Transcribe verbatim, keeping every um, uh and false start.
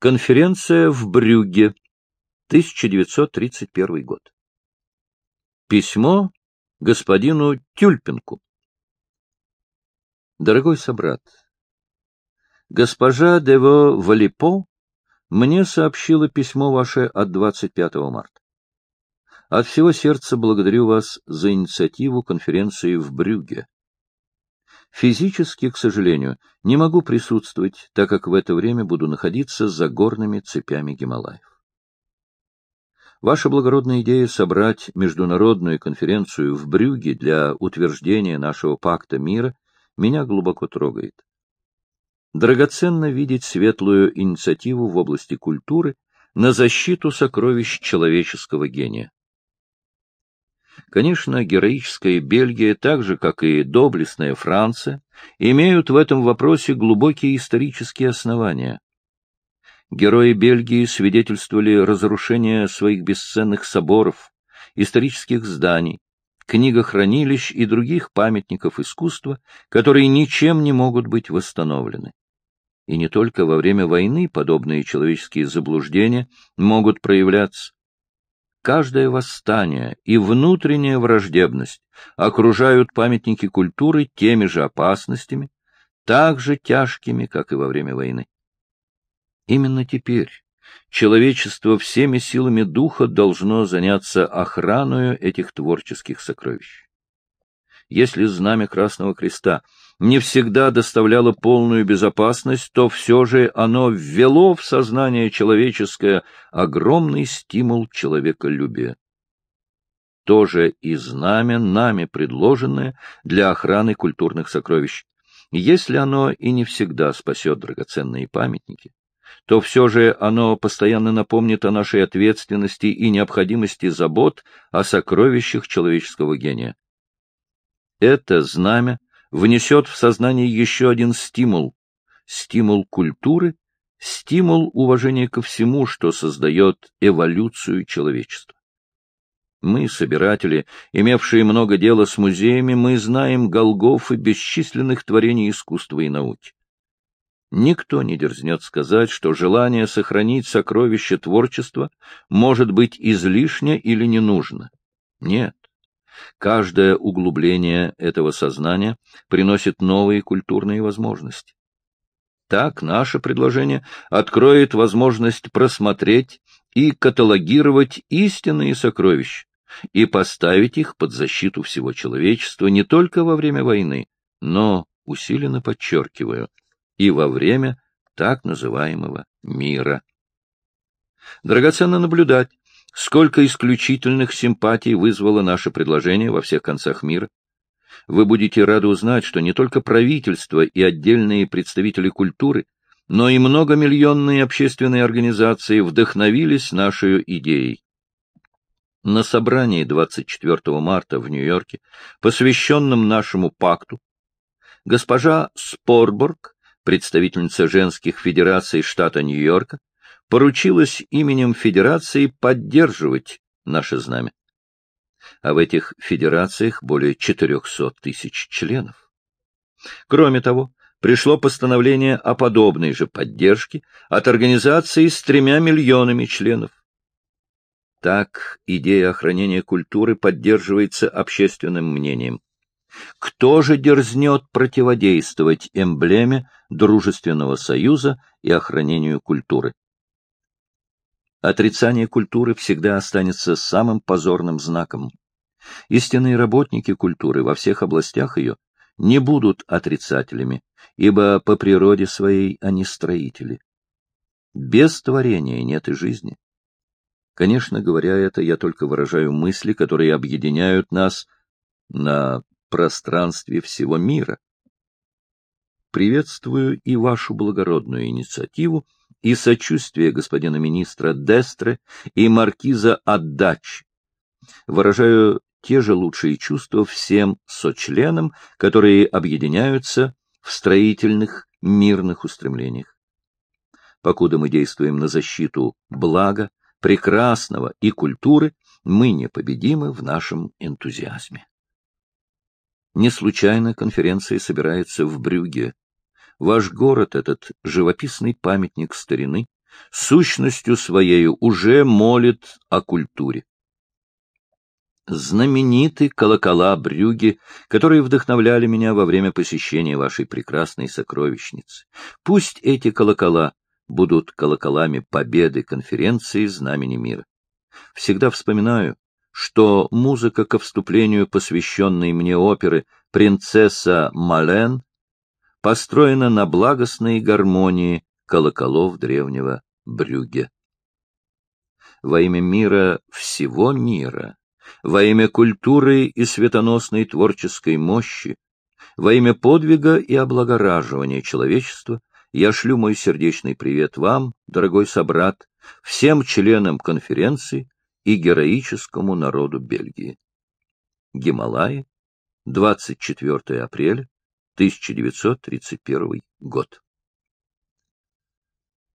Конференция в Брюгге, тысяча девятьсот тридцать первый год. Письмо господину Тюльпинку. Дорогой собрат, госпожа де Во-Валипо мне сообщила письмо ваше от двадцать пятого марта. От всего сердца благодарю вас за инициативу конференции в Брюгге. Физически, к сожалению, не могу присутствовать, так как в это время буду находиться за горными цепями Гималаев. Ваша благородная идея собрать международную конференцию в Брюгге для утверждения нашего пакта мира меня глубоко трогает. Драгоценно видеть светлую инициативу в области культуры на защиту сокровищ человеческого гения. Конечно, героическая Бельгия, так же, как и доблестная Франция, имеют в этом вопросе глубокие исторические основания. Герои Бельгии свидетельствовали разрушение своих бесценных соборов, исторических зданий, книгохранилищ и других памятников искусства, которые ничем не могут быть восстановлены. И не только во время войны подобные человеческие заблуждения могут проявляться. Каждое восстание и внутренняя враждебность окружают памятники культуры теми же опасностями, так же тяжкими, как и во время войны. Именно теперь человечество всеми силами духа должно заняться охраной этих творческих сокровищ. Если знамя Красного Креста не всегда доставляло полную безопасность, то все же оно ввело в сознание человеческое огромный стимул человеколюбия. То же и знамя, нами предложенное для охраны культурных сокровищ. Если оно и не всегда спасет драгоценные памятники, то все же оно постоянно напомнит о нашей ответственности и необходимости забот о сокровищах человеческого гения. Это знамя внесет в сознание еще один стимул — стимул культуры, стимул уважения ко всему, что создает эволюцию человечества. Мы, собиратели, имевшие много дела с музеями, мы знаем Голгофы бесчисленных творений искусства и науки. Никто не дерзнет сказать, что желание сохранить сокровища творчества может быть излишне или не нужно. Нет. Каждое углубление этого сознания приносит новые культурные возможности. Так наше предложение откроет возможность просмотреть и каталогировать истинные сокровища и поставить их под защиту всего человечества не только во время войны, но, усиленно подчеркиваю, и во время так называемого мира. Драгоценно наблюдать, сколько исключительных симпатий вызвало наше предложение во всех концах мира. Вы будете рады узнать, что не только правительство и отдельные представители культуры, но и многомиллионные общественные организации вдохновились нашей идеей. На собрании двадцать четвёртого марта в Нью-Йорке, посвященном нашему пакту, госпожа Спорборг, представительница женских федераций штата Нью-Йорка, поручилась именем федерации поддерживать наше знамя. А в этих федерациях более четырехсот тысяч членов. Кроме того, пришло постановление о подобной же поддержке от организации с тремя миллионами членов. Так идея охранения культуры поддерживается общественным мнением. Кто же дерзнет противодействовать эмблеме Дружественного союза и охранению культуры? Отрицание культуры всегда останется самым позорным знаком. Истинные работники культуры во всех областях ее не будут отрицателями, ибо по природе своей они строители. Без творения нет и жизни. Конечно, говоря это, я только выражаю мысли, которые объединяют нас на пространстве всего мира. Приветствую и вашу благородную инициативу, и сочувствие господина министра Дестре и маркиза Аддачи. Выражаю те же лучшие чувства всем сочленам, которые объединяются в строительных мирных устремлениях. Покуда мы действуем на защиту блага, прекрасного и культуры, мы непобедимы в нашем энтузиазме. Не случайно конференция собирается в Брюгге. Ваш город, этот живописный памятник старины, сущностью своею уже молит о культуре. Знамениты колокола Брюгге, которые вдохновляли меня во время посещения вашей прекрасной сокровищницы. Пусть эти колокола будут колоколами победы конференции «Знамени мира». Всегда вспоминаю, что музыка ко вступлению посвященной мне оперы «Принцесса Мален» построена на благостной гармонии колоколов древнего Брюгге. Во имя мира, всего мира, во имя культуры и светоносной творческой мощи, во имя подвига и облагораживания человечества, я шлю мой сердечный привет вам, дорогой собрат, всем членам конференции и героическому народу Бельгии. Гималаи, двадцать четвёртое апреля тысяча девятьсот тридцать первый год.